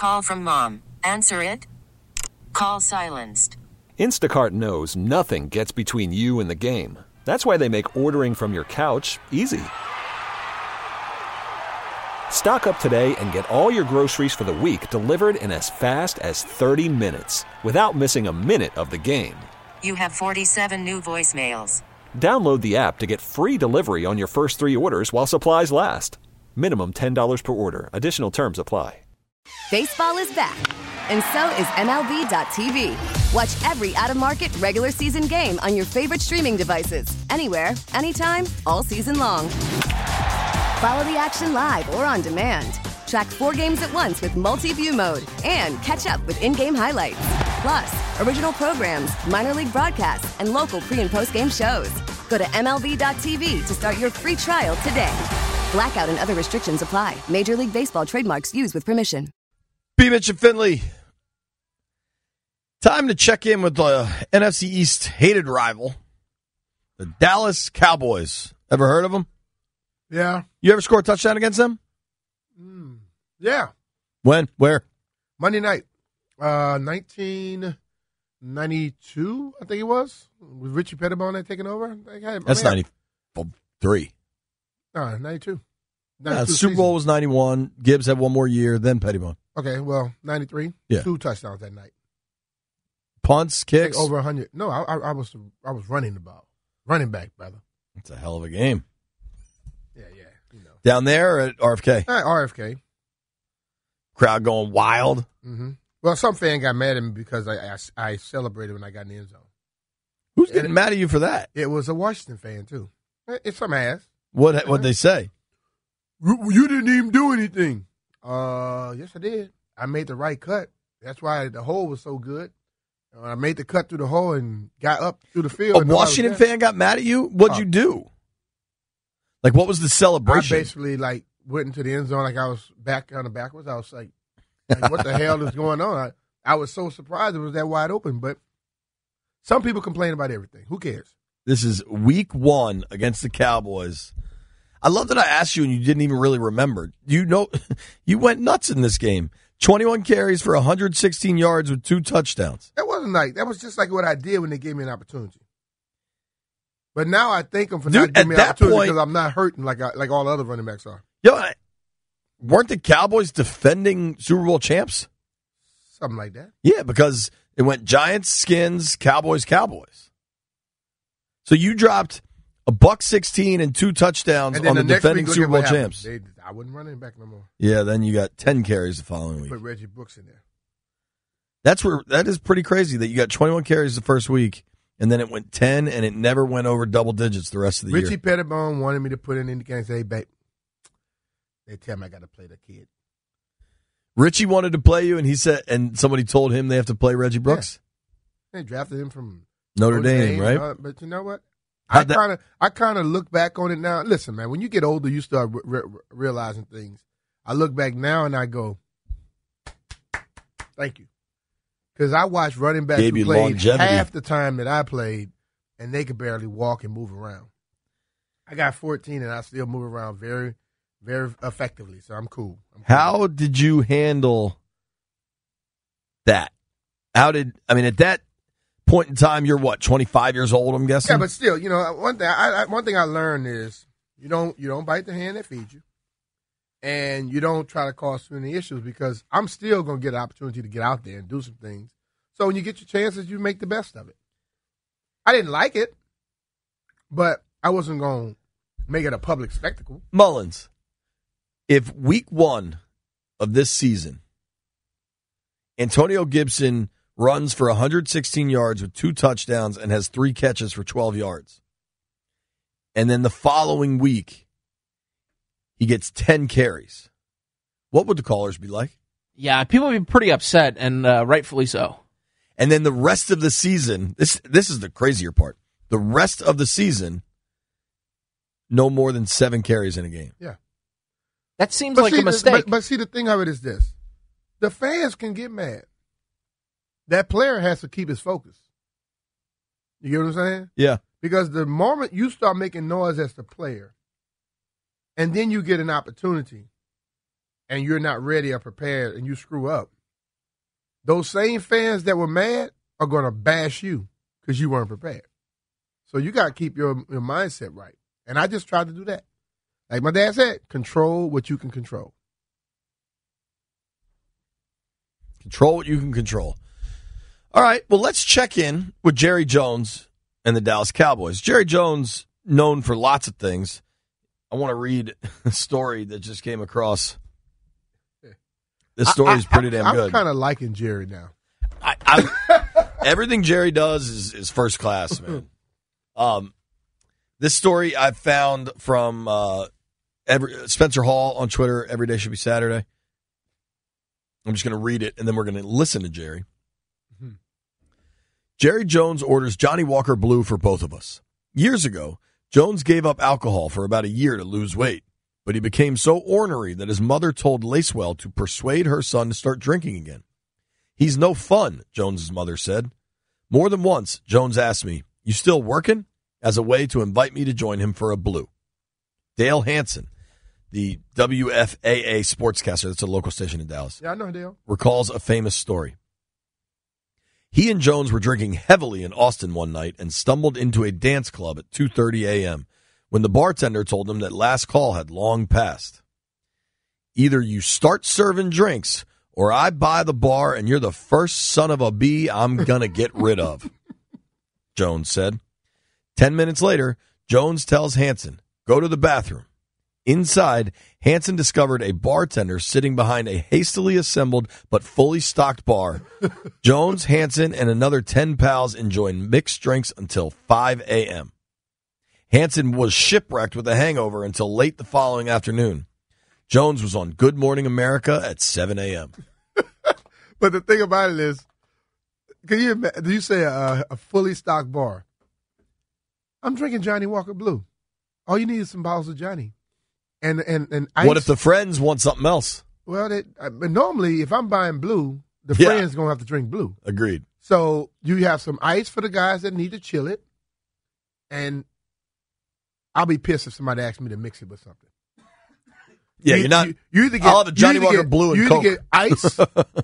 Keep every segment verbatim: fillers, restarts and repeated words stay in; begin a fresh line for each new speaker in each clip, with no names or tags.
Call from mom. Answer it. Call silenced.
Instacart knows nothing gets between you and the game. That's why they make ordering from your couch easy. Stock up today and get all your groceries for the week delivered in as fast as thirty minutes without missing a minute of the game.
You have forty-seven new voicemails.
Download the app to get free delivery on your first three orders while supplies last. Minimum ten dollars per order. Additional terms apply.
Baseball is back, and so is M L B dot T V. Watch every out-of-market regular season game on your favorite streaming devices, anywhere, anytime, all season long. Follow the action live or on demand. Track four games at once with multi-view mode and catch up with in-game highlights. Plus, original programs, minor league broadcasts, and local pre- and post-game shows. Go to M L B dot T V to start your free trial today. Blackout and other restrictions apply. Major League Baseball trademarks used with permission.
B. Mitch and Finley. Time to check in with the N F C East hated rival, the Dallas Cowboys. Ever heard of them?
Yeah.
You ever score a touchdown against them?
Mm, yeah.
When? Where?
Monday night. Uh, nineteen ninety-two, I think it was. With Richie Pettibone had taken over. Had,
That's
I mean,
ninety-three.
No, ninety-two.
Yeah, the Super Bowl was ninety-one. Gibbs had one more year, then Pettibone.
Okay, well, ninety-three.
Yeah.
Two touchdowns that night.
Punts, kicks.
Like over one hundred. No, I, I, I was I was running the ball. Running back, brother.
It's a hell of a game.
Yeah, yeah. You know.
Down there at R F K?
At R F K.
Crowd going wild.
Mm-hmm. Well, some fan got mad at me because I, I, I celebrated when I got in the end zone.
Who's getting and mad at you for that?
It was a Washington fan, too. It's some ass.
What what'd they say?
You didn't even do anything. Uh, yes, I did. I made the right cut. That's why the hole was so good. Uh, I made the cut through the hole and got up through the field.
A Washington fan got mad at you? What'd uh, you do? Like, what was the celebration?
I basically, like, went into the end zone like I was back on the backwards. I was like, like what the hell is going on? I, I was so surprised it was that wide open. But some people complain about everything. Who cares?
This is week one against the Cowboys. I love that I asked you and you didn't even really remember. You know, you went nuts in this game. twenty-one carries for one hundred sixteen yards with two touchdowns.
That wasn't like, that was just like what I did when they gave me an opportunity. But now I thank them for
Dude,
not giving me an opportunity
point,
because I'm not hurting like I, like all the other running backs are.
Yo, I, weren't the Cowboys defending Super Bowl champs?
Something like that.
Yeah, because it went Giants, Skins, Cowboys, Cowboys. So you dropped a buck sixteen and two touchdowns
and
on the,
the
defending
week,
Super Bowl champs.
They, I wasn't running back no more.
Yeah, then you got ten carries the following week.
Put Reggie Brooks in there.
That's where that is pretty crazy that you got twenty-one carries the first week, and then it went ten, and it never went over double digits the rest of the
Richie
year.
Richie Pettibone wanted me to put in the game and say, hey, babe, they tell me I got to play the kid.
Richie wanted to play you, and he said, and somebody told him they have to play Reggie Brooks.
Yeah. They drafted him from
Notre, Notre Dame, Dame, right?
Uh, but you know what? How'd I kind of, I kind of look back on it now. Listen, man, when you get older, you start re- re- realizing things. I look back now and I go, thank you, because I watched running backs who played longevity. Half the time that I played, and they could barely walk and move around. I got fourteen, and I still move around very, very effectively. So I'm cool. I'm cool.
How did you handle that? How did I mean at that point in time? You're what, twenty-five years old? I'm guessing.
Yeah, but still, you know, one thing I, I one thing I learned is you don't you don't bite the hand that feeds you, and you don't try to cause too many issues because I'm still gonna get an opportunity to get out there and do some things. So when you get your chances, you make the best of it. I didn't like it, but I wasn't gonna make it a public spectacle.
Mullins, if week one of this season, Antonio Gibson runs for one hundred sixteen yards with two touchdowns and has three catches for twelve yards. And then the following week, he gets ten carries. What would the callers be like?
Yeah, people would be pretty upset, and uh, rightfully so.
And then the rest of the season, this this is the crazier part. The rest of the season, no more than seven carries in a game.
Yeah.
That seems
but
like
see,
a mistake.
But, but see, the thing of it is this. The fans can get mad. That player has to keep his focus. You get what I'm saying?
Yeah.
Because the moment you start making noise as the player, and then you get an opportunity, and you're not ready or prepared and you screw up, those same fans that were mad are going to bash you because you weren't prepared. So you got to keep your, your mindset right. And I just tried to do that. Like my dad said, control what you can control.
Control what you can control. All right, well, let's check in with Jerry Jones and the Dallas Cowboys. Jerry Jones, known for lots of things. I want to read a story that just came across. This story is pretty
I, I,
damn
I'm,
good.
I'm kind of liking Jerry now.
I, I, everything Jerry does is, is first class, man. Um, this story I found from uh, every, Spencer Hall on Twitter. Every day should be Saturday. I'm just going to read it, and then we're going to listen to Jerry. Mm-hmm. Jerry Jones orders Johnny Walker Blue for both of us. Years ago, Jones gave up alcohol for about a year to lose weight, but he became so ornery that his mother told Lacewell to persuade her son to start drinking again. He's no fun, Jones's mother said. More than once, Jones asked me, "You still working?" as a way to invite me to join him for a blue. Dale Hansen, the W F A A sportscaster, that's a local station in Dallas,
yeah, I know Dale,
recalls a famous story. He and Jones were drinking heavily in Austin one night and stumbled into a dance club at two thirty a.m. when the bartender told them that last call had long passed. Either you start serving drinks or I buy the bar and you're the first son of a bee I'm going to get rid of, Jones said. Ten minutes later, Jones tells Hansen, go to the bathroom. Inside, Hansen discovered a bartender sitting behind a hastily assembled but fully stocked bar. Jones, Hansen, and another ten pals enjoyed mixed drinks until five a.m. Hansen was shipwrecked with a hangover until late the following afternoon. Jones was on Good Morning America at seven a.m.
But the thing about it is, can you imagine, do you say a, a fully stocked bar? I'm drinking Johnny Walker Blue. All you need is some bottles of Johnny. And and and ice.
What if the friends want something else?
Well, they, uh, normally if I'm buying blue, the
Yeah.
friends gonna have to drink blue.
Agreed.
So you have some ice for the guys that need to chill it, and I'll be pissed if somebody asks me to mix it with something.
Yeah,
you,
you're not.
You, you either get,
I'll have a Johnny
you either
Walker
get,
Blue and
you
Coke.
either get ice,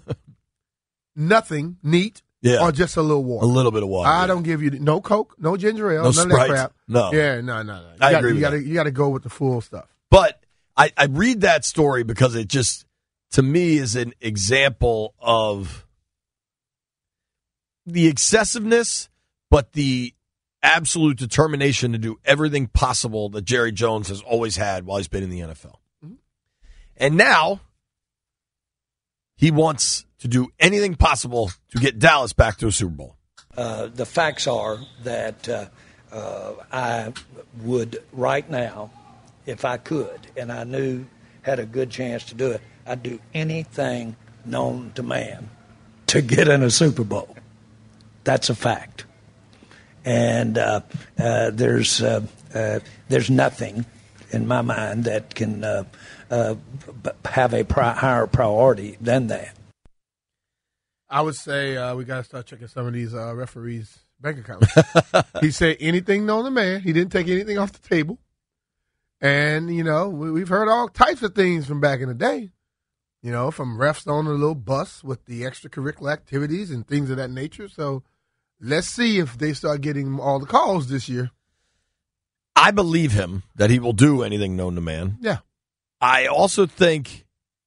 nothing neat,
Yeah.
or just a little water.
A little bit of water.
I
yeah.
don't give you no Coke, no ginger ale,
No
none
Sprite.
of that crap.
No.
Yeah, no, no, no. You
I
gotta,
agree
you
with
gotta,
that.
You got to go with the full stuff.
But I, I read that story because it just, to me, is an example of the excessiveness, but the absolute determination to do everything possible that Jerry Jones has always had while he's been in the N F L. Mm-hmm. And now he wants to do anything possible to get Dallas back to a Super Bowl.
Uh, the facts are that uh, uh, I would right now, if I could, and I knew had a good chance to do it, I'd do anything known to man to get in a Super Bowl. That's a fact. And uh, uh, there's uh, uh, there's nothing in my mind that can uh, uh, have a pri- higher priority than that.
I would say uh, we got to start checking some of these uh, referees' bank accounts. He said anything known to man. He didn't take anything off the table. And, you know, we, we've heard all types of things from back in the day, you know, from refs on a little bus with the extracurricular activities and things of that nature. So let's see if they start getting all the calls this year.
I believe him that he will do anything known to man.
Yeah.
I also think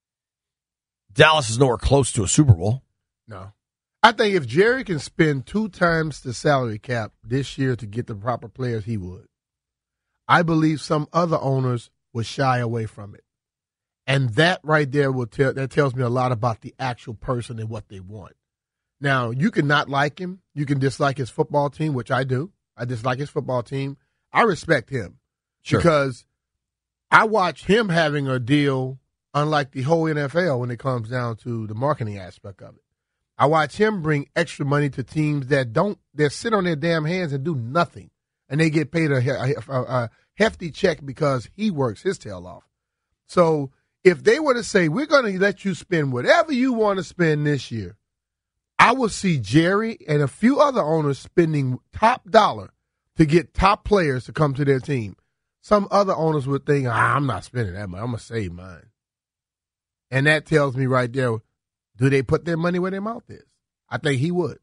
Dallas is nowhere close to a Super Bowl.
No. I think if Jerry can spend two times the salary cap this year to get the proper players, he would. I believe some other owners will shy away from it. And that right there will tell that tells me a lot about the actual person and what they want. Now, you can not like him. You can dislike his football team, which I do. I dislike his football team. I respect him.
Sure.
Because I watch him having a deal unlike the whole N F L when it comes down to the marketing aspect of it. I watch him bring extra money to teams that don't that sit on their damn hands and do nothing. And they get paid a, a, a, a hefty check because he works his tail off. So if they were to say, we're going to let you spend whatever you want to spend this year, I will see Jerry and a few other owners spending top dollar to get top players to come to their team. Some other owners would think, ah, I'm not spending that much. I'm going to save mine. And that tells me right there, do they put their money where their mouth is? I think he would.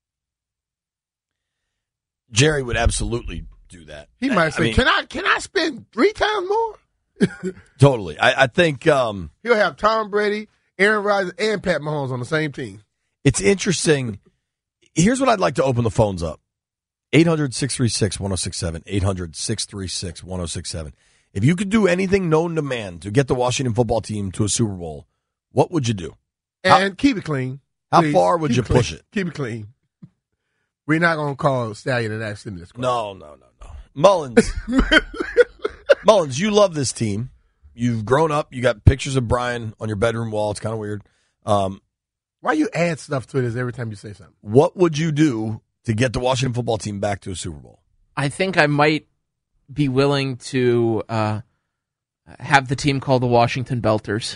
Jerry would absolutely do that.
He might
I
say,
mean,
"Can I can I spend three times more?"
Totally. I, I think um,
he'll have Tom Brady, Aaron Rodgers, and Pat Mahomes on the same team.
It's interesting. Here's what I'd like to open the phones up. eight hundred, six three six, one oh six seven. eight hundred, six three six, one oh six seven. If you could do anything known to man to get the Washington football team to a Super Bowl, what would you do?
And
how,
keep it clean.
How
Please.
far would
keep
you
clean.
push it?
Keep it clean. We're not going to call Stallion and ask him this question.
No, no, no, no. Mullins. Mullins, you love this team. You've grown up. You got pictures of Brian on your bedroom wall. It's kind of weird. Um,
Why you add stuff to this every time you say something?
What would you do to get the Washington football team back to a Super Bowl?
I think I might be willing to uh, have the team called the Washington Belters.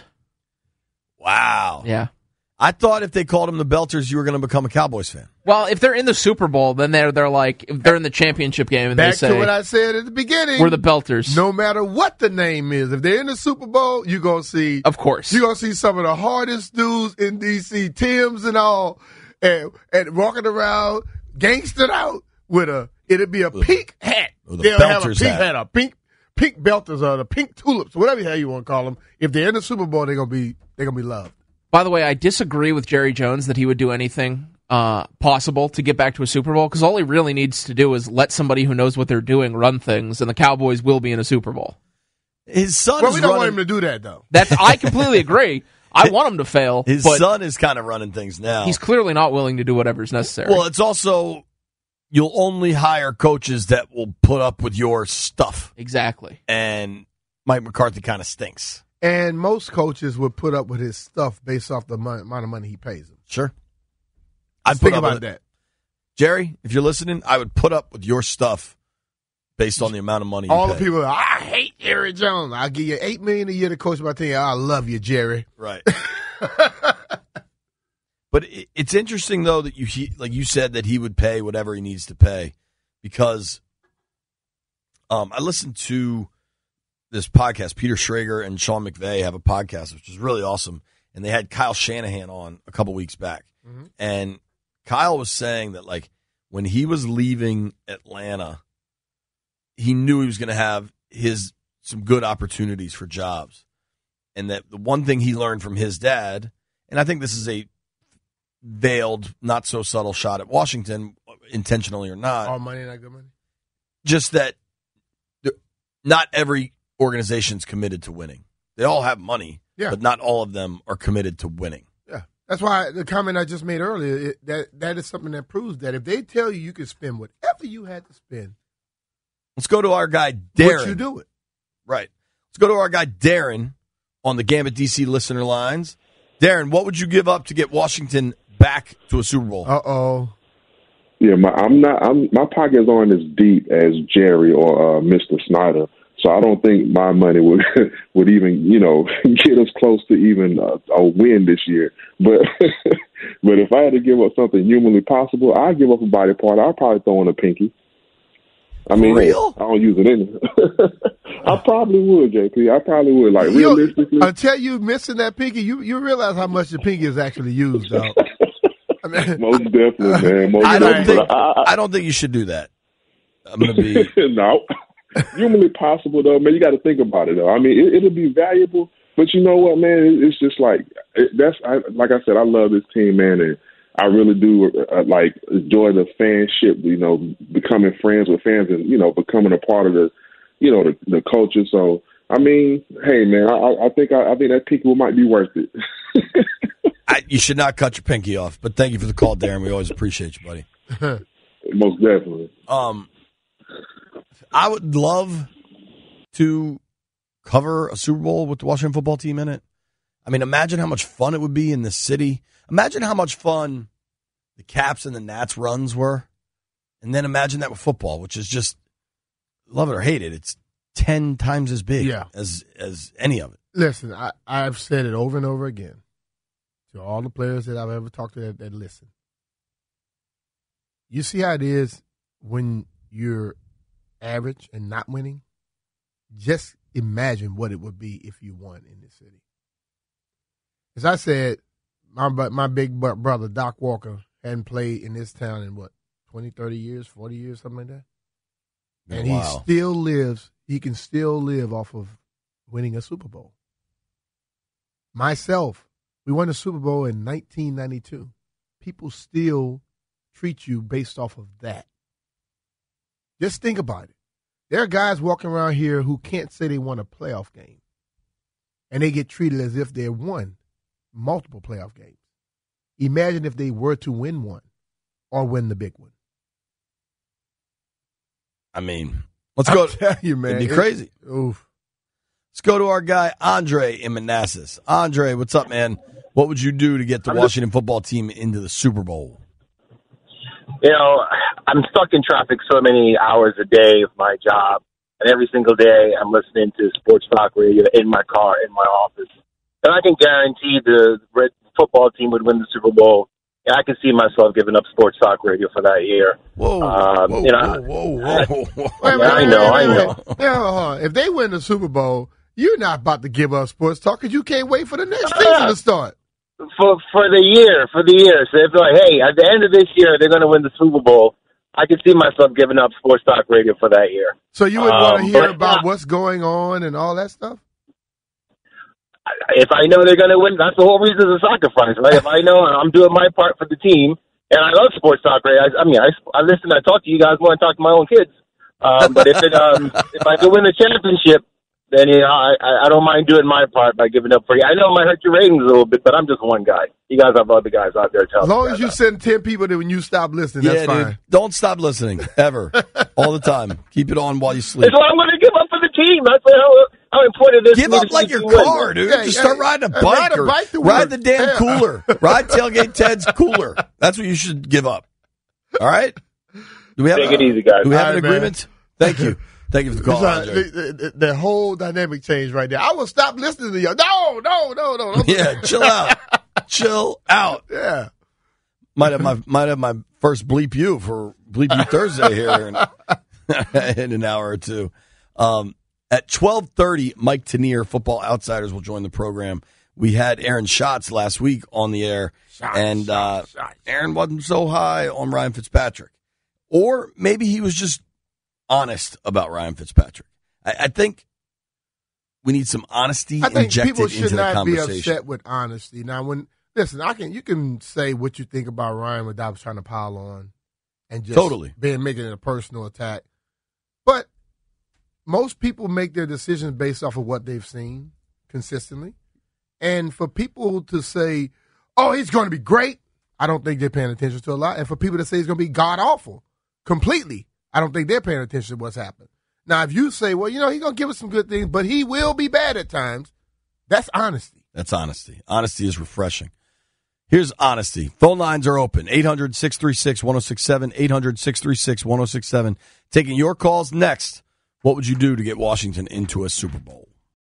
Wow.
Yeah.
I thought if they called them the Belters, you were going to become a Cowboys fan.
Well, if they're in the Super Bowl, then they're they're like if they're in the championship game and
Back
they say
to what I said at the beginning.
we're the Belters.
No matter what the name is, if they're in the Super Bowl, you're gonna see.
Of course,
you're gonna see some of the hardest dudes in D C, Timbs and all, and, and walking around gangstered out with a. It'll be a
with
pink hat.
With a
They'll have a
Belters
pink
hat.
hat, a pink pink belters or the pink tulips, whatever the hell you want to call them. If they're in the Super Bowl, they're gonna be they're gonna be loved.
By the way, I disagree with Jerry Jones that he would do anything uh, possible to get back to a Super Bowl because all he really needs to do is let somebody who knows what they're doing run things, and the Cowboys will be in a Super Bowl.
His son
Well,
is
we don't
running,
want him to do that though.
That's I completely agree. I want him to fail.
His
but
son is kind of running things now.
he's clearly not willing to do whatever's necessary.
Well, it's also you'll only hire coaches that will put up with your stuff.
Exactly.
And Mike McCarthy kind of stinks.
And most coaches would put up with his stuff based off the mon- amount of money he pays them.
Sure. I'd
Think
put up
about
with it.
that.
Jerry, if you're listening, I would put up with your stuff based on the amount of money you
All
pay.
the people, I hate Jerry Jones. I'll give you eight million dollars a year to coach my team. I love you, Jerry.
Right. But it, it's interesting, though, that you he, like you said that he would pay whatever he needs to pay because um, I listened to this podcast. Peter Schrager and Sean McVay have a podcast, which is really awesome. And they had Kyle Shanahan on a couple weeks back. Mm-hmm. And Kyle was saying that, like, when he was leaving Atlanta, he knew he was going to have his some good opportunities for jobs. And that the one thing he learned from his dad, and I think this is a veiled, not so subtle shot at Washington, intentionally or not.
All money, not good money.
Just that not every organization's committed to winning. They all have money,
yeah.
but not all of them are committed to winning.
Yeah, that's why the comment I just made earlier, it, that that is something that proves that if they tell you you can spend whatever you had to spend,
let's go to our guy Darren.
Would you do it?
Right. Let's go to our guy Darren on the Gambit D C listener lines. Darren, what would you give up to get Washington back to a Super Bowl?
Uh oh.
Yeah, my, I'm not. I'm, my pockets aren't as deep as Jerry or uh, Mister Snyder, so I don't think my money would would even, you know, get us close to even a, a win this year. But but if I had to give up something humanly possible, I'd give up a body part. I'd probably throw in a pinky. I mean, hey, I don't use it anyway. I probably would, J P. I probably would. Like,
you,
realistically,
until you missing that pinky, you you realize how much the pinky is actually used, though. I mean,
most definitely, man. Most
I don't
definitely.
think
I, I,
I don't think you should do that. I'm gonna be
no. Humanly possible, though, man. You got to think about it, though. I mean, it, it'll be valuable, but you know what, man? It, it's just like it, that's. I, like I said, I love this team, man, and I really do uh, like enjoy the fanship. You know, becoming friends with fans, and you know, becoming a part of the, you know, the, the culture. So, I mean, hey, man, I, I think I, I think that pinky might be worth it.
I, you should not cut your pinky off. But thank you for the call, Darren. We always appreciate you, buddy.
Most definitely.
Um, I would love to cover a Super Bowl with the Washington football team in it. I mean, imagine how much fun it would be in the city. Imagine how much fun the Caps and the Nats runs were. And then imagine that with football, which is just, love it or hate it, it's ten times as big
yeah.
as as any of it.
Listen, I, I've said it over and over again to all the players that I've ever talked to that, that listen. You see how it is when you're average and not winning? Just imagine what it would be if you won in this city. as I said, my my big brother, Doc Walker, hadn't played in this town in, what, twenty, thirty years, forty years, something like that? And
wow.
he still lives, he can still live off of winning a Super Bowl. Myself, we won the Super Bowl in nineteen ninety-two. People still treat you based off of that. Just think about it. There are guys walking around here who can't say they won a playoff game, and they get treated as if they won multiple playoff games. Imagine if they were to win one or win the big one.
I mean, let's go.
I'll tell you, man.
It'd be crazy.
It, oof.
Let's go to our guy, Andre in Manassas. Andre, what's up, man? What would you do to get the Washington football team into the Super Bowl?
You know, I'm stuck in traffic so many hours a day of my job, and every single day I'm listening to sports talk radio in my car, in my office. And I can guarantee the Red football team would win the Super Bowl. And I can see myself giving up sports talk radio for that year.
Whoa,
um,
whoa,
you know,
whoa, whoa, whoa, whoa.
Wait, wait,
yeah, I know,
wait, wait,
I know.
wait. Yeah, hold on. If they win the Super Bowl, you're not about to give up sports talk because you can't wait for the next season to start.
For for the year, for the year. So if they're like, hey, at the end of this year, they're going to win the Super Bowl, I can see myself giving up sports talk radio for that year.
So you would
um,
want to hear
but,
about
yeah.
what's going on and all that stuff?
If I know they're going to win, that's the whole reason it's a sacrifice, right? If I know I'm doing my part for the team, and I love sports talk radio. I, I mean, I, I listen, I talk to you guys more than I talk to my own kids. Um, but if it, um, if I could win the championship, then you know, I, I don't mind doing my part by giving up for you. I know it might hurt your ratings a little bit, but I'm just one guy. You guys have other guys out there telling
As long
me
as you
that.
send ten people that when you stop listening,
Yeah,
that's fine.
dude. Don't stop listening, ever. All the time. Keep it on while you sleep.
That's what I'm going to give up for the team. That's how, how important it is.
Give
for me
up
to
like
see
your
the team win.
car, dude.
Yeah,
Just
yeah,
start riding a
yeah,
bike
ride a
or
bike to
ride
work.
the damn
Yeah.
cooler. Ride Tailgate Ted's cooler. That's what you should give up. All right? Do we have
Take
a,
it easy, guys.
Do we have
All
an
right, man.
agreement? Thank you. Thank you for the call,
It's
Andre.
like, the, the, the whole dynamic changed right there. I will stop listening to you. No, no, no, no. no.
Yeah, chill out. Chill out.
Yeah.
Might have my might have my first bleep you for bleep you Thursday here in, in an hour or two. Um, at twelve thirty, Mike Tanier, Football Outsiders, will join the program. We had Aaron Schatz last week on the air,
Schatz,
and uh,
Schatz, Schatz.
Aaron wasn't so high on Ryan Fitzpatrick, or maybe he was just honest about Ryan Fitzpatrick. I, I think we need some honesty
I think
injected
people should
into the
not be
conversation.
upset with honesty. Now, when listen, I can you can say what you think about Ryan without trying to pile on and just
Totally.
being making it a personal attack. But most people make their decisions based off of what they've seen consistently. And for people to say, "Oh, he's going to be great," I don't think they're paying attention to a lot. And for people to say he's going to be god awful completely, I don't think they're paying attention to what's happened. Now, if you say, well, you know, he's going to give us some good things, but he will be bad at times, that's honesty.
That's honesty. Honesty is refreshing. Here's honesty. Phone lines are open. eight hundred, six three six, one oh six seven, eight hundred, six three six, one oh six seven. Taking your calls next. What would you do to get Washington into a Super Bowl?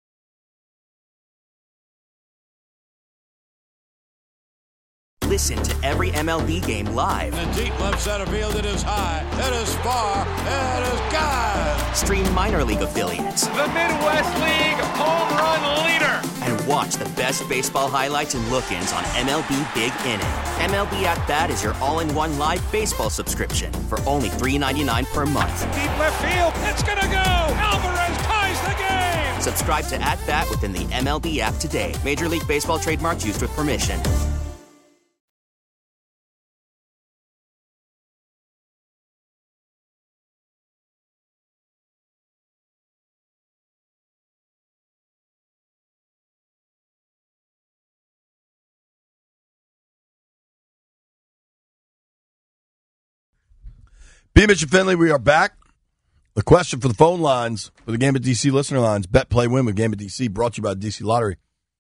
Listen to every M L B game live.
In the deep left center field, it is high, it is far, it is gone.
Stream minor league affiliates.
The Midwest League home run leader.
And watch the best baseball highlights and look-ins on M L B Big Inning. M L B At Bat is your all-in-one live baseball subscription for only three dollars and ninety-nine cents per month.
Deep left field, it's gonna go. Alvarez ties the game.
Subscribe to At Bat within the M L B app today. Major League Baseball trademarks used with permission.
B. Mitch and Finley, we are back. The question for the phone lines, for the Game at D C listener lines, bet, play, win with Game at D C, brought to you by D C Lottery.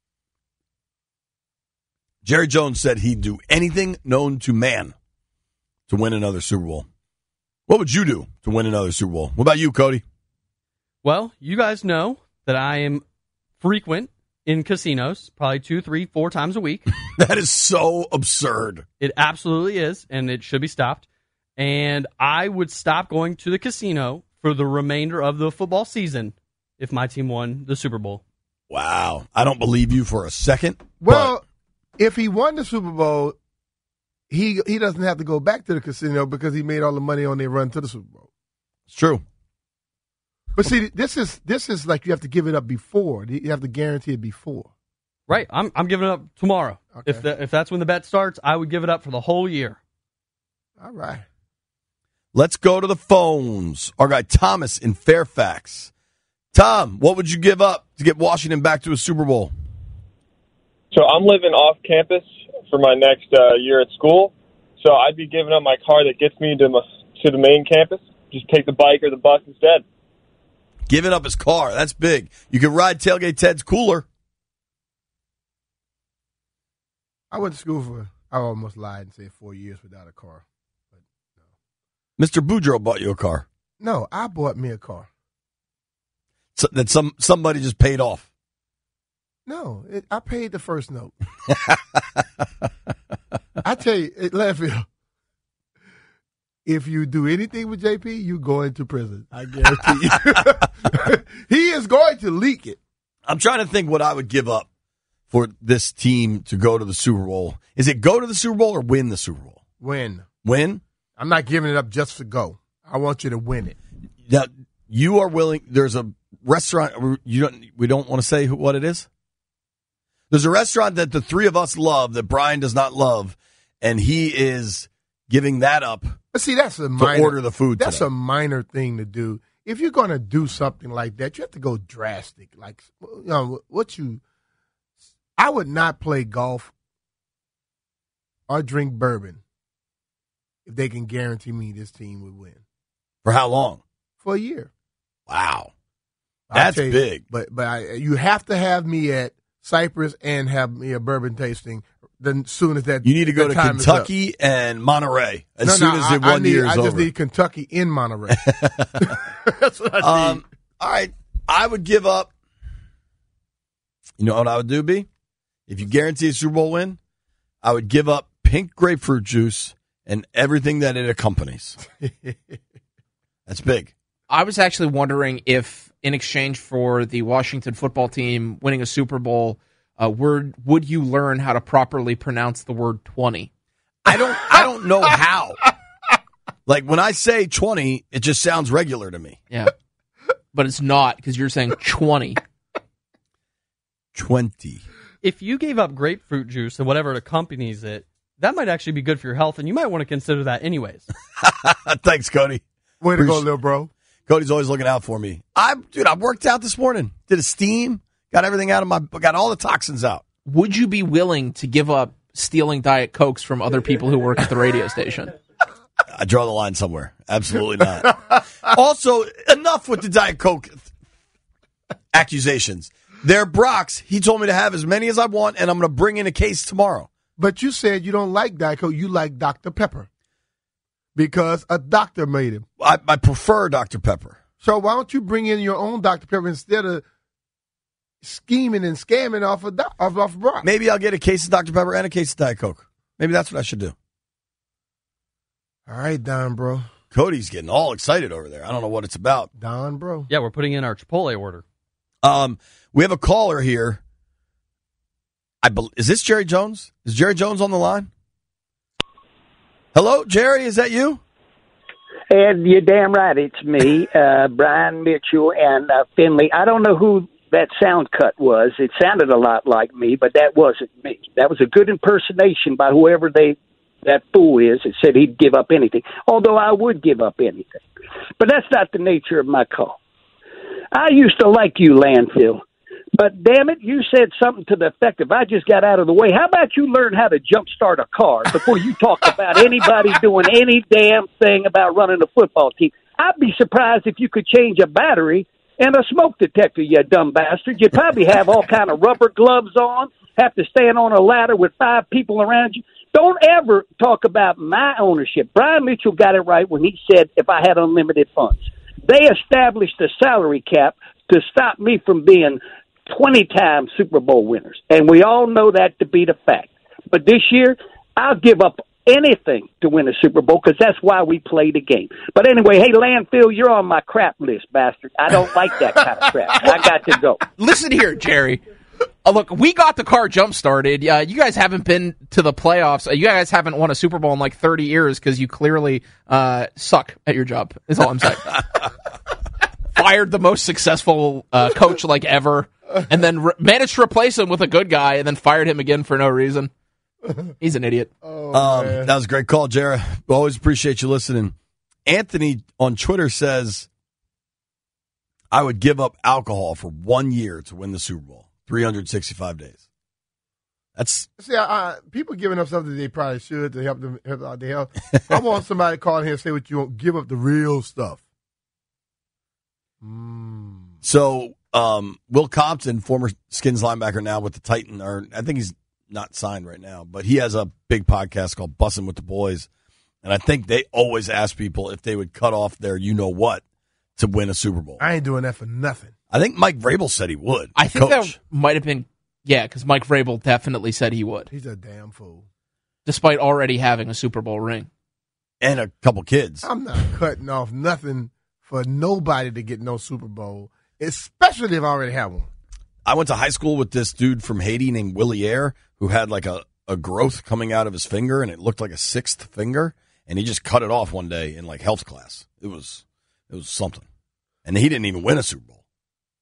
Jerry Jones said he'd do anything known to man to win another Super Bowl. What would you do to win another Super Bowl? What about you, Cody?
Well, you guys know that I am frequent in casinos, probably two, three, four times a week.
That is so absurd.
It absolutely is, and it should be stopped. And I would stop going to the casino for the remainder of the football season if my team won the Super Bowl.
Wow. I don't believe you for a second.
Well, If he won the Super Bowl, he he doesn't have to go back to the casino because he made all the money on their run to the Super Bowl.
It's true.
But see, this is this is like you have to give it up before. You have to guarantee it before.
Right. I'm I'm giving it up tomorrow.
Okay.
If the, if that's when the bet starts, I would give it up for the whole year.
All right.
Let's go to the phones. Our guy Thomas in Fairfax. Tom, what would you give up to get Washington back to a Super Bowl?
So I'm living off campus for my next uh, year at school. So I'd be giving up my car that gets me to my, to the main campus. Just take the bike or the bus instead.
Giving up his car. That's big. You can ride Tailgate Ted's cooler.
I went to school for, I almost lied and said four years without a car. But no.
Mister Boudreaux bought you a car.
No, I bought me a car.
So, that some somebody just paid off.
No, it, I paid the first note. I tell you, it, Landfill, if you do anything with J P, you go into prison. I guarantee you. He is going to leak it.
I'm trying to think what I would give up for this team to go to the Super Bowl. Is it go to the Super Bowl or win the Super Bowl?
Win.
Win?
I'm not giving it up just to go. I want you to win it.
Now, you are willing. There's a restaurant. You don't. We don't want to say who, what it is. There's a restaurant that the three of us love that Brian does not love, and he is giving that up.
But see, that's a
to
minor,
order the food.
That's
today.
a minor thing to do. If you're going to do something like that, you have to go drastic. Like, you know, what you. I would not play golf or drink bourbon if they can guarantee me this team would win.
For how long?
For a year.
Wow,
I'll
that's
tell you,
big.
But but I, you have to have me at Cypress and have me a bourbon tasting. Then soon as that
You need to go
that
to
time is
Kentucky and Monterey as
no,
soon
no,
as
I,
the one
I need,
year is
I
over.
just need Kentucky in Monterey. That's what I need.
Um, all right, I would give up. You know what I would do, B? If you guarantee a Super Bowl win, I would give up pink grapefruit juice and everything that it accompanies. That's big.
I was actually wondering if, in exchange for the Washington football team winning a Super Bowl, uh, word, would you learn how to properly pronounce the word twenty?
I don't. I don't know how. Like when I say twenty, it just sounds regular to me.
Yeah, but it's not because you're saying twenty.
Twenty.
If you gave up grapefruit juice and whatever accompanies it, that might actually be good for your health, and you might want to consider that anyways.
Thanks, Cody.
Way to
Appreciate-
go, little bro.
Cody's always looking out for me. I, dude, I worked out this morning. Did a steam. Got everything out of my. Got all the toxins out.
Would you be willing to give up stealing Diet Cokes from other people who work at the radio station?
I draw the line somewhere. Absolutely not. Also, enough with the Diet Coke accusations. They're Brock's. He told me to have as many as I want, and I'm going to bring in a case tomorrow.
But you said you don't like Diet Coke. You like Doctor Pepper because a doctor made him.
I, I prefer Doctor Pepper.
So why don't you bring in your own Doctor Pepper instead of scheming and scamming off of off, off of Brock?
Maybe I'll get a case of Doctor Pepper and a case of Diet Coke. Maybe that's what I should do.
All right, Don, bro.
Cody's getting all excited over there. I don't know what it's about.
Don, bro.
Yeah, we're putting in our Chipotle order.
Um, we have a caller here. I be- Is this Jerry Jones? Is Jerry Jones on the line? Hello, Jerry, is that you?
And you're damn right, it's me, uh, Brian Mitchell and uh, Finley. I don't know who that sound cut was. It sounded a lot like me, but that wasn't me. That was a good impersonation by whoever they that fool is that said he'd give up anything, although I would give up anything. But that's not the nature of my call. I used to like you, Landfill. But, damn it, you said something to the effect of, I just got out of the way. How about you learn how to jumpstart a car before you talk about anybody doing any damn thing about running a football team? I'd be surprised if you could change a battery and a smoke detector, you dumb bastard. You'd probably have all kind of rubber gloves on, have to stand on a ladder with five people around you. Don't ever talk about my ownership. Brian Mitchell got it right when he said if I had unlimited funds. They established a salary cap to stop me from being twenty-time Super Bowl winners, and we all know that to be the fact. But this year, I'll give up anything to win a Super Bowl because that's why we play the game. But anyway, hey, Landfill, you're on my crap list, bastard. I don't like that kind of crap. I got to go.
Listen here, Jerry. Oh, look, we got the car jump started. Uh, you guys haven't been to the playoffs. You guys haven't won a Super Bowl in like thirty years because you clearly uh, suck at your job. Is all I'm saying. Fired the most successful uh, coach like ever, and then re- managed to replace him with a good guy, and then fired him again for no reason. He's an idiot.
Oh,
um, that was a great call, Jared. We always appreciate you listening. Anthony on Twitter says, I would give up alcohol for one year to win the Super Bowl. three hundred sixty-five days. That's
See, I, I, people giving up something they probably should to help them help out their health. I want somebody to call in here and say what you want. Give up the real stuff. Mm.
So, um, Will Compton, former Skins linebacker now with the Titan, or I think he's not signed right now, but he has a big podcast called Bussin' with the Boys. And I think they always ask people if they would cut off their you-know-what to win a Super Bowl.
I ain't doing that for nothing.
I think Mike Vrabel said he would.
I think
Coach.
that might have been, yeah, because Mike Vrabel definitely said he would.
He's a damn fool.
Despite already having a Super Bowl ring.
And a couple kids.
I'm not cutting off nothing for nobody to get no Super Bowl, especially if I already have one.
I went to high school with this dude from Haiti named Willie Air who had like a, a growth coming out of his finger, and it looked like a sixth finger, and he just cut it off one day in like health class. It was it was something. And he didn't even win a Super Bowl.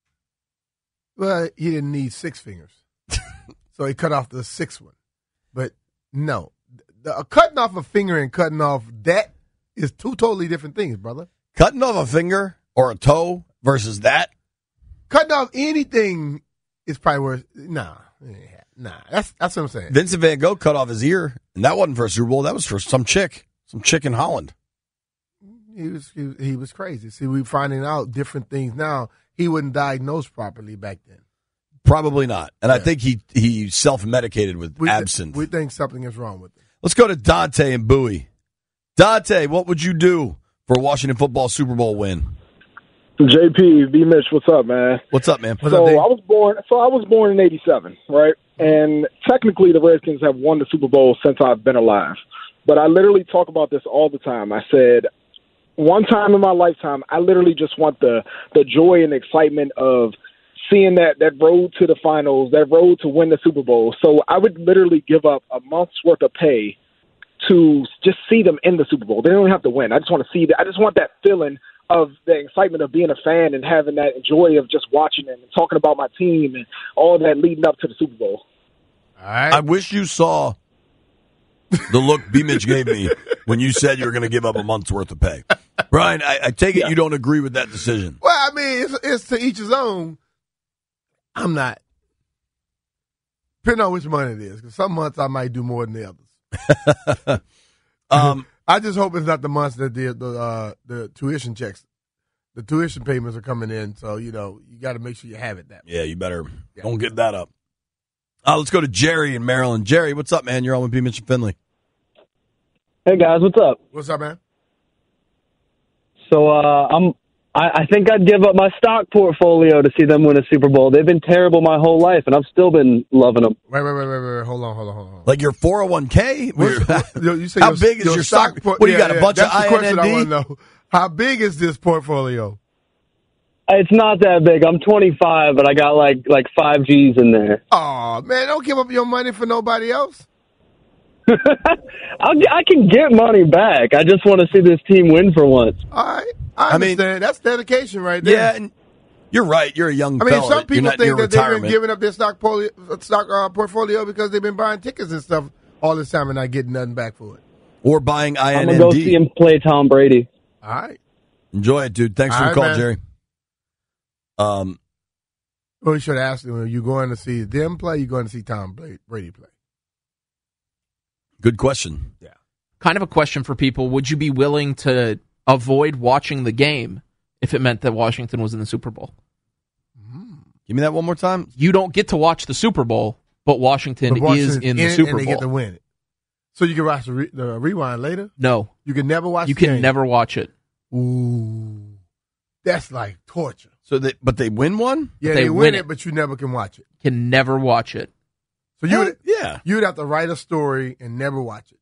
Well, he didn't need six fingers. So he cut off the sixth one. But no, the, uh, cutting off a finger and cutting off that is two totally different things, brother.
Cutting off a finger or a toe versus that?
Cutting off anything is probably worse. Nah, nah. That's that's what I'm saying.
Vincent Van Gogh cut off his ear, and that wasn't for a Super Bowl. That was for some chick, some chick in Holland.
He was he, he was crazy. See, we're finding out different things now. He wasn't diagnosed properly back then.
Probably not. And
yeah.
I think he he self-medicated with
we th-
absinthe.
we think something is wrong with him.
Let's go to Dante and Bowie. Dante, what would you do for a Washington football Super Bowl win?
J P, B. Mitch, what's up, man?
What's up, man? What's
so
up, Dave?
I was born. So I was born in eighty-seven, right? And technically, the Redskins have won the Super Bowl since I've been alive. But I literally talk about this all the time. I said, one time in my lifetime, I literally just want the the joy and excitement of seeing that that road to the finals, that road to win the Super Bowl. So I would literally give up a month's worth of pay to just see them in the Super Bowl. They don't have to win. I just want to see that. I just want that feeling of the excitement of being a fan and having that joy of just watching them and talking about my team and all that leading up to the Super Bowl.
All right.
I wish you saw the look B. Mitch gave me when you said you were going to give up a month's worth of pay. Brian, I, I take it yeah. you don't agree with that decision.
Well, I mean, it's, it's to each his own. I'm not. Depending on which month it is, because some months I might do more than the others. um, I just hope it's not the months that the the, uh, the tuition checks, the tuition payments are coming in. So, you know, you got to make sure you have it that way.
Yeah, you better yeah. don't give that up. Uh, let's go to Jerry in Maryland. Jerry, what's up, man? You're on with B. Mitch and Finley.
Hey, guys, what's up?
What's up, man?
So uh, I'm. I, I think I'd give up my stock portfolio to see them win a Super Bowl. They've been terrible my whole life, and I've still been loving them.
Wait, wait, wait, wait, wait. Hold on, hold on, hold on.
Like your four oh one k?
You say
How
your,
big is your, your stock? stock por- what do you yeah, got, a yeah, bunch of I N N D?
I want to know. How big is this portfolio?
It's not that big. I'm twenty-five, but I got like like five G's in there.
Oh, man, don't give up your money for nobody else.
I'll, I can get money back. I just want to see this team win for once.
All right. I understand. I mean, that's dedication right there.
Yeah, and you're right. You're a young
I mean,
fella.
some people
not,
think that they've been giving up their stock, poli- stock uh, portfolio because they've been buying tickets and stuff all this time and not getting nothing back for it.
Or buying I N N D.
I'm going to go see him play Tom Brady.
All right.
Enjoy it, dude. Thanks all for right, the call, man. Jerry. Um,
well, you should ask them, are you going to see them play? Are you going to see Tom Brady play?
Good question.
Yeah.
Kind of a question for people. Would you be willing to avoid watching the game if it meant that Washington was in the Super Bowl?
Mm. Give me that one more time.
You don't get to watch the Super Bowl, but Washington, but Washington is in, in the Super
and they
Bowl.
Get to win it. So you can watch the, re- the rewind later?
No.
You can never watch
You
the
can
game.
never watch it.
Ooh. That's like torture.
So they, But they win one?
Yeah,
they,
they win, win it, it, but you never can watch it.
Can never watch it.
So you would,
yeah.
you would have to write a story and never watch it.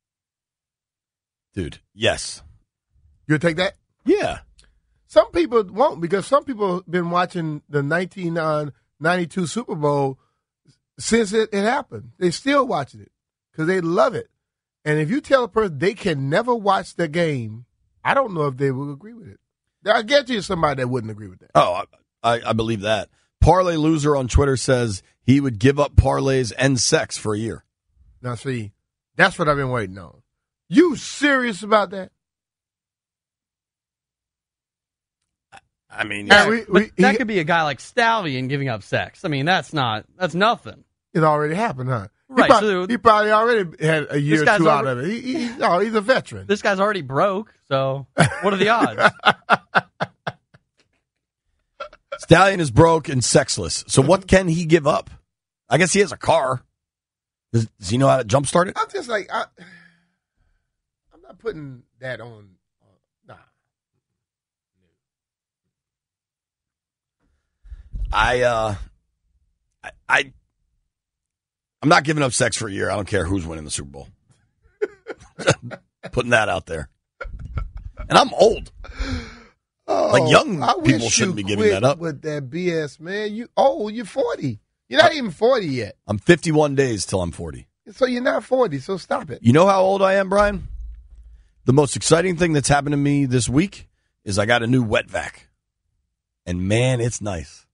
Dude, yes.
You'll take that?
Yeah.
Some people won't because some people have been watching the nineteen ninety-two Super Bowl since it, it happened. They still watching it because they love it. And if you tell a person they can never watch the game, I don't know if they will agree with it. I get you somebody that wouldn't agree with that.
Oh, I, I believe that. Parlay Loser on Twitter says he would give up parlays and sex for a year.
Now, see, that's what I've been waiting on. You serious about that?
I mean,
yeah,
we,
but
we,
that
he,
could be a guy like Stallion giving up sex. I mean, that's not that's nothing.
It already happened, huh?
Right.
He probably,
So,
he probably already had a year or two out
already,
of it. He, he, he, no, he's a veteran.
This guy's already broke, so what are the odds?
Stallion is broke and sexless. So what can he give up? I guess he has a car. Does, does he know how to jumpstart it?
I'm just like, I, I'm not putting that on. Nah.
I, uh, I, I, I'm not giving up sex for a year. I don't care who's winning the Super Bowl. Putting that out there. And I'm old.
Oh,
like young
I
people
wish
shouldn't
you
be giving
quit
that up.
with that B S, man. You old. You're forty. You're not even forty yet.
I'm fifty-one days till I'm forty.
So you're not forty. So stop it.
You know how old I am, Brian? The most exciting thing that's happened to me this week is I got a new wet vac. And man, it's nice.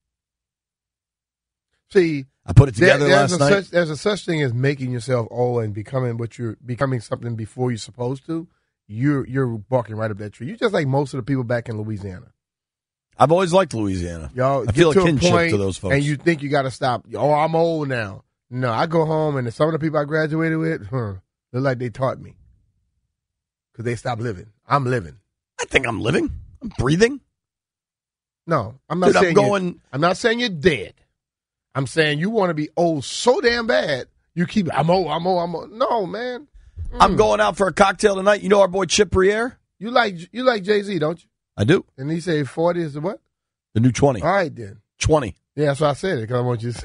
See,
I put it together
there,
last
a
night.
Such, there's a such thing as making yourself old and becoming what you're becoming something before you're supposed to. You're you're barking right up that tree. You're just like most of the people back in Louisiana.
I've always liked Louisiana.
Y'all
I feel a
get to
kinship
a point
to those folks.
and you think you got to stop. Oh, I'm old now. No, I go home and some of the people I graduated with, huh, look like they taught me because they stopped living. I'm living.
I think I'm living. I'm breathing.
No, I'm not
Dude, I'm
saying
going.
You're, I'm not saying you're dead. I'm saying you want to be old so damn bad. You keep. I'm old. I'm old. I'm old. No, man. Mm.
I'm going out for a cocktail tonight. You know our boy Chip Briere?
You like you like Jay-Z, don't you?
I do.
And he say forty is the what?
The new twenty.
All right, then.
twenty.
Yeah, that's why I said it, because I want you to say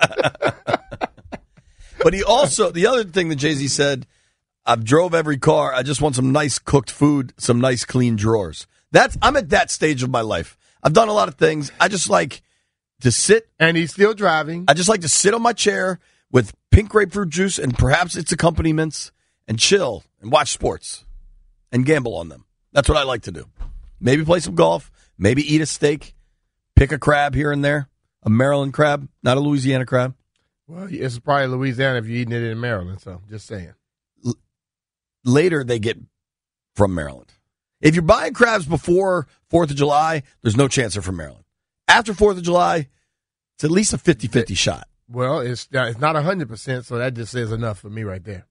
But he also, the other thing that Jay-Z said, I've drove every car. I just want some nice cooked food, some nice clean drawers. That's I'm at that stage of my life. I've done a lot of things. I just like to sit.
And he's still driving.
I just like to sit on my chair with pink grapefruit juice and perhaps its accompaniments and chill and watch sports and gamble on them. That's what I like to do. Maybe play some golf, maybe eat a steak, pick a crab here and there, a Maryland crab, not a Louisiana crab.
Well, it's probably Louisiana if you're eating it in Maryland, so just saying.
L- later, they get from Maryland. If you're buying crabs before fourth of July, there's no chance they're from Maryland. After fourth of July, it's at least a fifty-fifty shot.
Well, it's, it's not one hundred percent, so that just says enough for me right there.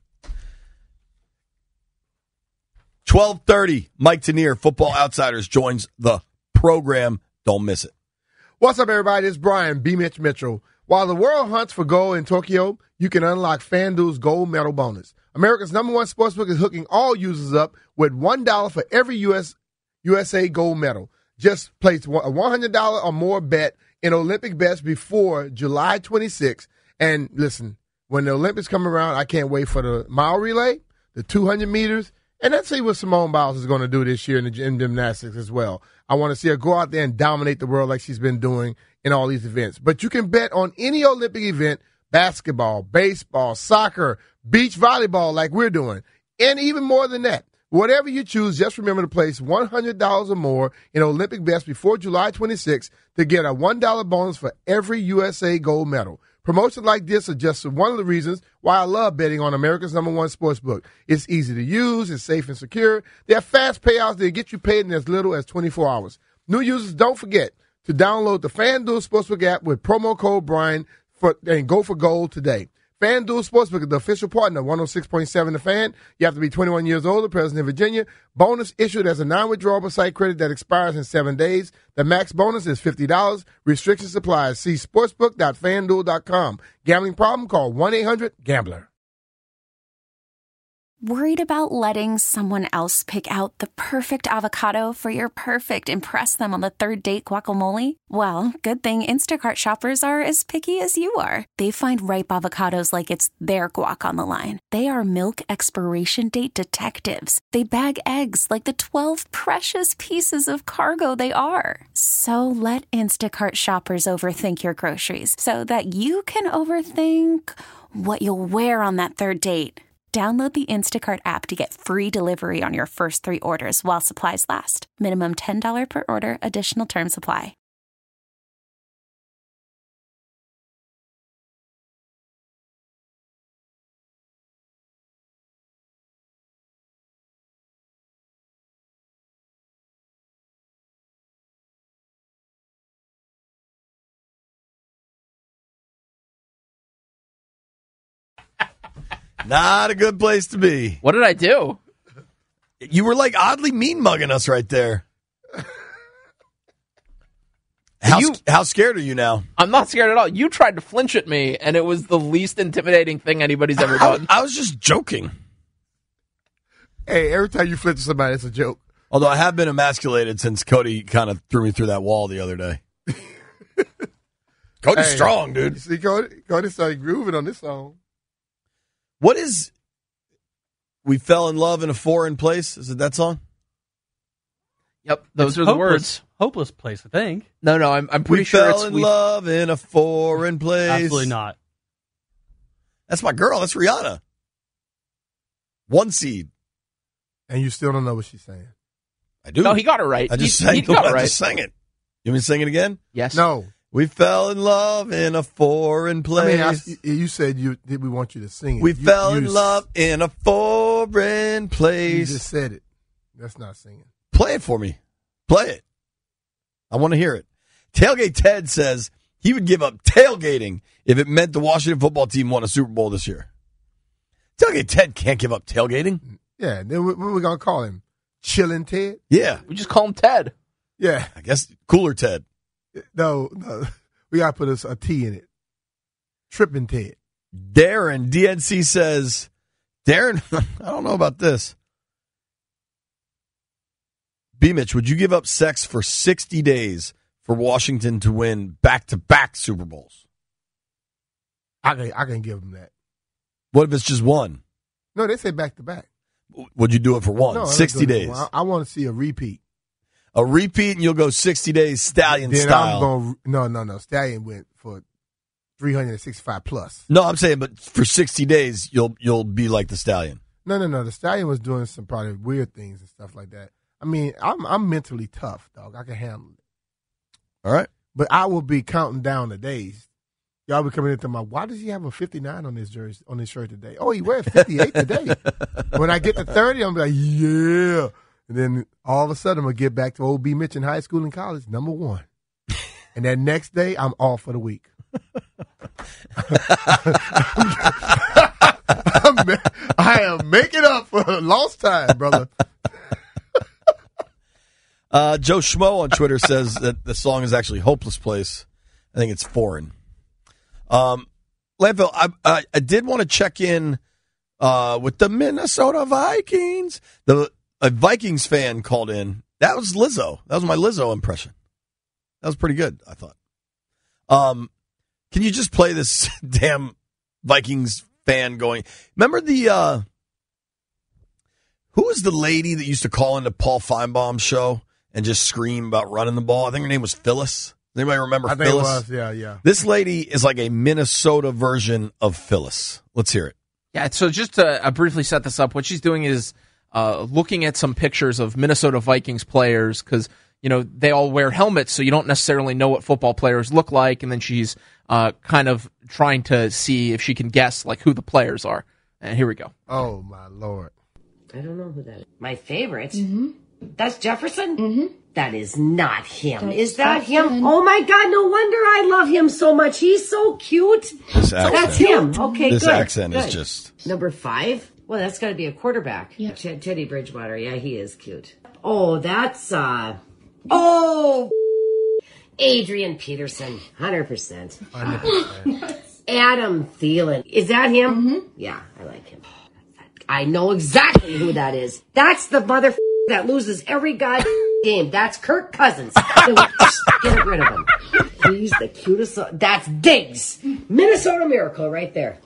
twelve thirty, Mike Tanier, Football Outsiders, joins the program. Don't miss it.
What's up, everybody? It's Brian B. Mitch Mitchell. While the world hunts for gold in Tokyo, you can unlock FanDuel's gold medal bonus. America's number one sportsbook is hooking all users up with one dollar for every U S U S A gold medal. Just place a one hundred dollars or more bet in Olympic bets before July twenty-sixth. And listen, when the Olympics come around, I can't wait for the mile relay, the two hundred meters, and let's see what Simone Biles is going to do this year in the in gymnastics as well. I want to see her go out there and dominate the world like she's been doing in all these events. But you can bet on any Olympic event, basketball, baseball, soccer, beach volleyball like we're doing, and even more than that. Whatever you choose, just remember to place one hundred dollars or more in Olympic bets before July twenty-sixth to get a one dollar bonus for every U S A gold medal. Promotions like this are just one of the reasons why I love betting on America's number one sportsbook. It's easy to use, it's safe and secure. They have fast payouts that get you paid in as little as twenty-four hours. New users, don't forget to download the FanDuel Sportsbook app with promo code Brian for, and go for gold today. FanDuel Sportsbook is the official partner of one oh six point seven The Fan. You have to be twenty-one years old, present in Virginia. Bonus issued as a non-withdrawable site credit that expires in seven days. The max bonus is fifty dollars. Restrictions apply. See sportsbook dot fan duel dot com. Gambling problem? Call one eight hundred gambler.
Worried about letting someone else pick out the perfect avocado for your perfect impress them on the third date guacamole? Well, good thing Instacart shoppers are as picky as you are. They find ripe avocados like it's their guac on the line. They are milk expiration date detectives. They bag eggs like the twelve precious pieces of cargo they are. So let Instacart shoppers overthink your groceries so that you can overthink what you'll wear on that third date. Download the Instacart app to get free delivery on your first three orders while supplies last. Minimum ten dollars per order. Additional terms apply.
Not a good place to be.
What did I do?
You were like oddly mean mugging us right there. How,
You-
how scared are you now?
I'm not scared at all. You tried to flinch at me, and it was the least intimidating thing anybody's ever done.
I was just joking.
Hey, every time you flinch somebody, it's a joke.
Although I have been emasculated since Cody kind of threw me through that wall the other day. Cody's
Hey,
strong, dude.
You see, Cody, Cody started grooving on this song.
What is We Fell in Love in a Foreign Place? Is it that song?
Yep, those
It's
are the
hopeless,
words.
Hopeless place, I think.
No, no, I'm, I'm pretty
we
sure
fell
it's
in
we.
love in a foreign place.
Absolutely not.
That's my girl. That's Rihanna. One seed.
And you still don't know what she's saying.
I do.
No, he got it right.
I just
he,
sang
he got it
I
right.
just sang it. You want me to sing it again?
Yes.
No.
We fell in love in a foreign
I
place.
mean, I, you- you said you did. We want you to sing it.
we
You-
fell
you
in
s-
love in a foreign
You
place.
just said it. That's not singing.
Play it for me. Play it. I want to hear it. Tailgate Ted says he would give up tailgating if it meant the Washington football team won a Super Bowl this year. Tailgate Ted can't give up tailgating.
Yeah. Then what what we gonna call him? Chillin' Ted?
Yeah.
We just call him Ted.
Yeah.
I guess Cooler Ted.
No, no. We gotta put a, a T in it. Trippin' Ted.
Darren, D N C says, Darren, I don't know about this. B. Mitch, would you give up sex for sixty days for Washington to win back-to-back Super Bowls?
I can I can give him that.
What if it's just one?
No, they say back to back.
Would you do it for one?
No, I'm not
sixty
doing it
days.
for one. I, I want to see a repeat.
A repeat, and you'll go sixty days stallion
Then
style.
I'm going. No, no, no. Stallion went for three hundred sixty-five plus.
No, I'm saying, but for sixty days, you'll you'll be like the stallion.
No, no, no. The Stallion was doing some probably weird things and stuff like that. I mean, I'm I'm mentally tough, dog. I can handle it.
All right.
But I will be counting down the days. Y'all be coming into my, why does he have a fifty-nine on his jersey, on his shirt today? Oh, he wears fifty-eight today. When I get to thirty, I'm like, yeah. And then all of a sudden, I'm going to get back to old B. Mitch in high school and college, number one. And that next day, I'm off for the week. I'm, I am making up for lost time, brother.
Uh, Joe Schmo on Twitter says that the song is actually Hopeless Place. I think it's foreign. Um, Landfill, I, I, I did want to check in uh, with the Minnesota Vikings. The a Vikings fan called in. That was Lizzo. That was my Lizzo impression. That was pretty good, I thought. Um, can you just play this damn Vikings fan going? Remember the uh, who was the lady that used to call into Paul Feinbaum's show and just scream about running the ball? I think her name was Phyllis. Does anybody remember
I think
Phyllis?
it was, yeah, yeah.
This lady is like a Minnesota version of Phyllis. Let's hear it.
Yeah, so just to uh, briefly set this up, what she's doing is uh, looking at some pictures of Minnesota Vikings players because, you know, they all wear helmets, so you don't necessarily know what football players look like, and then she's uh, kind of trying to see if she can guess, like, who the players are. And here we go.
Oh, my Lord.
I don't know who that is. My favorite? Mm-hmm. That's Jefferson? Mm-hmm. That is not him.
That's
is that him?
him.
Oh my God, no wonder I love him so much. He's so cute.
This accent.
That's him. Okay,
This
good.
accent is
good.
just...
Number five? Well, that's got to be a quarterback. Yeah. Ch- Teddy Bridgewater. Yeah, he is cute. Oh, that's, uh... Oh! Adrian Peterson. one hundred percent.
one hundred percent.
Adam Thielen. Is that him? Mm-hmm. Yeah, I like him. I know exactly who that is. That's the mother that loses every goddamn game. That's Kirk Cousins. Get rid of him. He's the cutest. That's Diggs. Minnesota Miracle right there.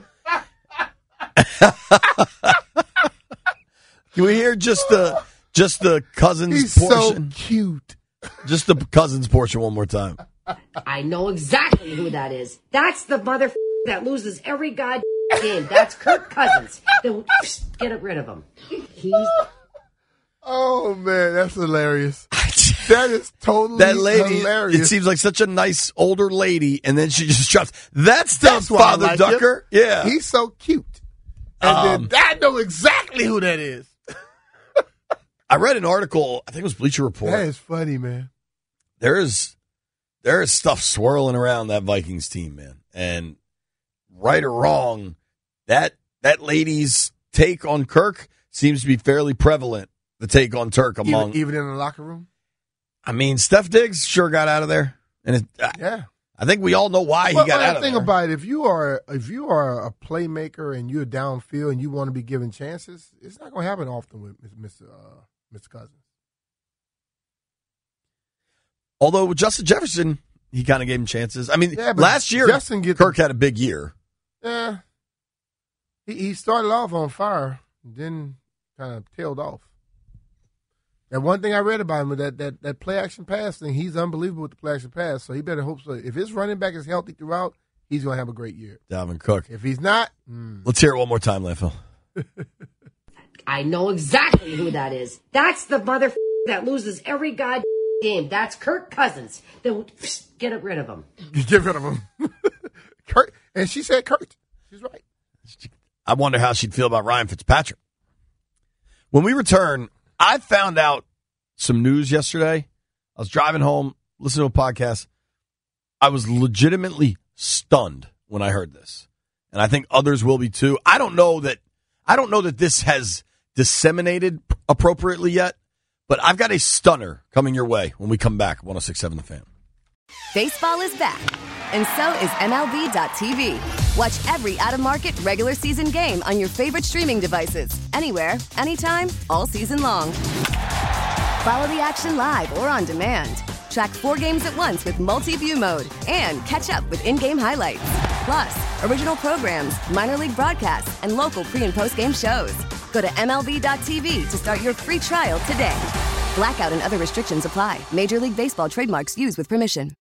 Can we hear just the just the Cousins
He's
portion?
so cute.
Just the Cousins portion one more time.
I know exactly who that is. That's the mother that loses every goddamn game. That's Kirk Cousins. Get rid of him. He's.
Oh man, that's hilarious. That is totally
That lady,
hilarious.
it seems like such a nice older lady, and then she just drops. That's the
That's why I
Father
like
Ducker.
him.
Yeah,
He's so cute. And
Um,
then I know exactly who that is.
I read an article. I think it was Bleacher Report.
That is funny, man.
There is there is stuff swirling around that Vikings team, man. And right or wrong, that that lady's take on Kirk seems to be fairly prevalent. The take on Turk among
Even, even in the locker room?
I mean, Steph Diggs sure got out of there, and it,
Yeah.
I think we all know why he
Well,
got
well,
out of
think
there.
about it. If you are if you are a playmaker and you're downfield and you want to be given chances, it's not going to happen often with Mister Uh, Mister Cousins.
Although with Justin Jefferson, he kind of gave him chances. I mean,
Yeah, but
last year
Justin gets-
Kirk had a big year.
Yeah, he, he started off on fire, then kind of tailed off. And one thing I read about him was that, that that play action pass thing. He's unbelievable with the play action pass, so he better hope so. If his running back is healthy throughout, he's going to have a great year.
Dalvin Cook.
If he's not, mm.
Let's hear it one more time, Landfill.
I know exactly who that is. That's the mother that loses every goddamn game. That's Kirk Cousins. Then get rid of him.
Get rid of him. Kurt, and she said Kurt. She's right.
I wonder how she'd feel about Ryan Fitzpatrick. When we return, I found out some news yesterday. I was driving home, listening to a podcast. I was legitimately stunned when I heard this. And I think others will be too. I don't know that I don't know that this has disseminated appropriately yet, but I've got a stunner coming your way when we come back. one oh six point seven The Fan.
Baseball is back, and so is M L B dot T V. Watch every out-of-market regular season game on your favorite streaming devices, anywhere, anytime, all season long. Follow the action live or on demand. Track four games at once with multi-view mode and catch up with in-game highlights. Plus, original programs, minor league broadcasts, and local pre- and post-game shows. Go to M L B dot T V to start your free trial today. Blackout and other restrictions apply. Major League Baseball trademarks used with permission.